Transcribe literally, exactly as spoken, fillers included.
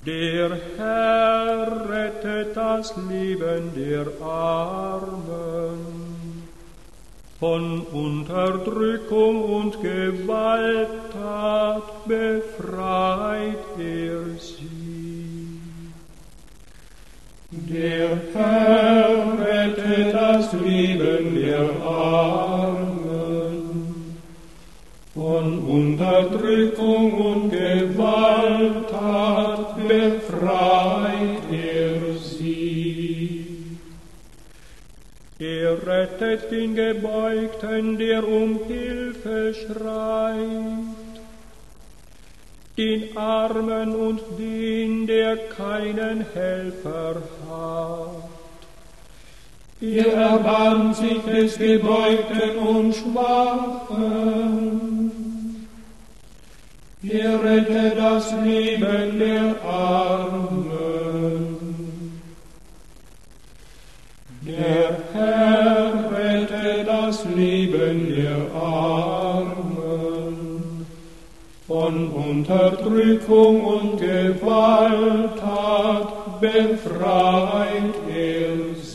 Der Herr rettet das Leben der Armen, von Unterdrückung und Gewalttat befreit er sie. Der Herr rettet das Leben der Armen, von Unterdrückung und Gewalttat befreit er sie. Er rettet den Gebeugten, der um Hilfe schreit, den Armen und den, der keinen Helfer hat. Er erbarmt sich des Gebeugten und Schwachen. Er rettet das Leben der Armen. Der Herr rettet das Leben der Armen, von Unterdrückung und Gewalttat befreit er sie.